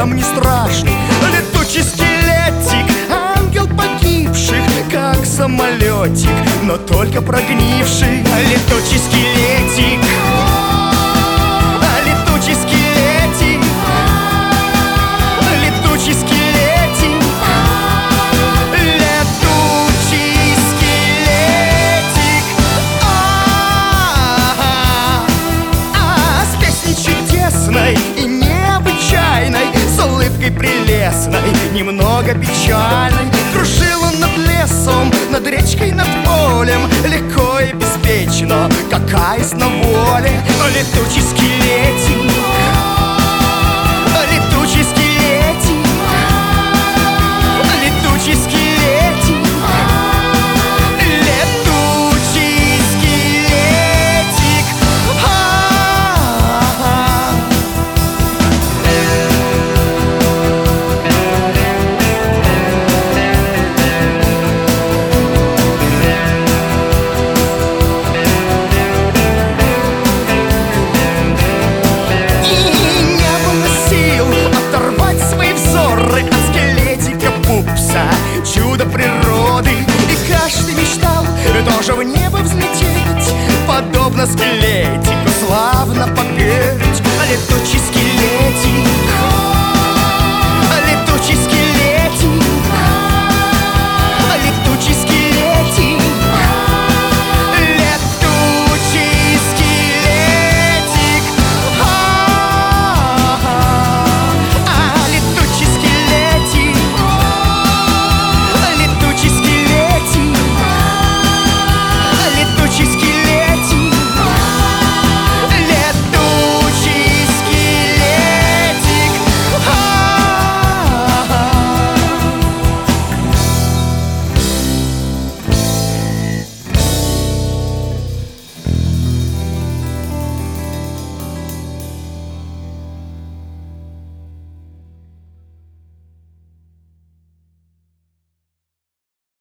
там не страшный. Летучий скелетик, ангел погибших, как самолетик, но только прогнивший. Летучий скелетик, летучий скелетик, летучий скелетик, летучий скелетик. С песней чудесной и необычайной, с улыбкой прелестной, немного печальной. Кружил он над лесом, над речкой, над полем, легко и беспечно, как аист на воле. Летучий скелетик, летучий скелетик, летучий скелетик, летучий скелетик. Чудо природы, и каждый мечтал тоже в небо взлететь, подобно скелетику славно попеть. Летучий скелетик,